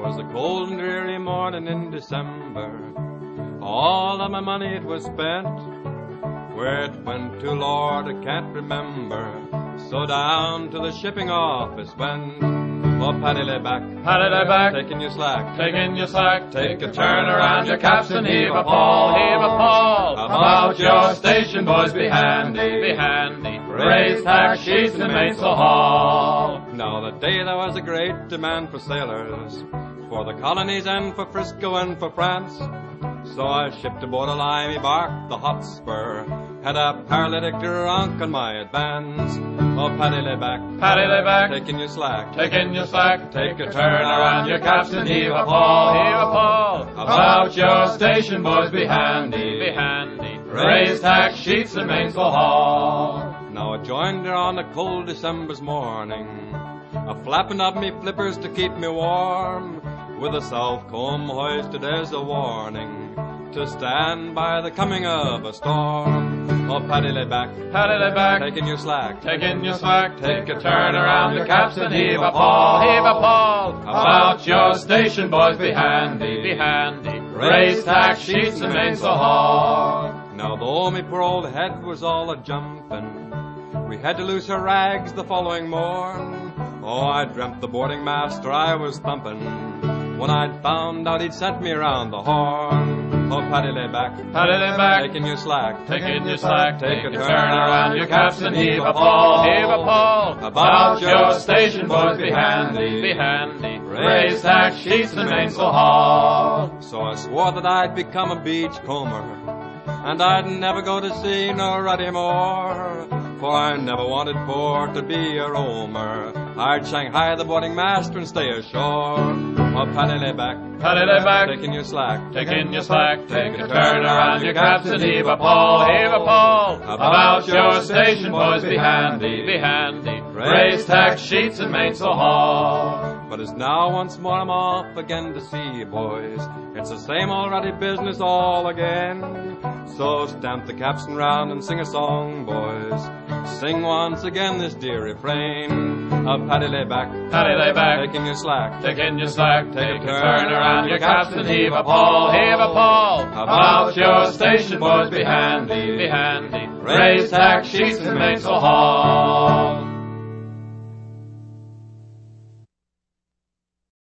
'Twas a cold and dreary morning in December. All of my money it was spent. Where it went to, Lord, I can't remember. So down to the shipping office went. Oh, Paddy lay back, taking your slack, Take a turn around your capstan, heave a pawl, About your station, boys, be handy, Raise tack sheets in the mainsail haul. Now the day there was a great demand for sailors, for the colonies and for Frisco and for France. So I shipped aboard a limey bark, the Hotspur, had a paralytic drunk on my advance. Oh, Paddy lay back, taking your slack, Take a turn around your capstan, heave a pawl, About your station, boys, be handy, Raise tack sheets and mainsail haul. Now I joined her on a cold December's morning, a flapping of me flippers to keep me warm, with a south comb hoisted as a warning, to stand by the coming of a storm. Oh, Paddy lay back, taking your slack, Take a turn around your capstan, heave a pawl, About your station, boys, be handy, Raise tack sheets and mainsail haul. Now though me poor old head was all a-jumpin', we had to loose her rags the following morn. Oh, I dreamt the boarding master I was thumpin', when I'd found out he'd sent me round the horn. Oh, Paddy lay back, taking your slack, Take a turn around your capstan, heave a pawl, About your station, boys, be handy, Raise tack sheets and mainsail haul. So I swore that I'd become a beachcomber, and I'd never go to sea nor ruddy more, for I never wanted port to be a roamer. I'd Shanghai the boarding master and stay ashore. Oh, Paddy lay back, taking your slack, Take a turn around your capstan, heave a pawl, About your station, boys, be handy, Raise tack sheets and mainsail haul. But as now once more I'm off again to sea, boys, it's the same old ruddy business all again. So stamp the capstan round and sing a song, boys. Sing once again this dear refrain. Paddy lay back, taking your slack, Take a turn around your capstan, heave a pawl, About your station, boys, be handy, Raise tack sheets and mainsail haul.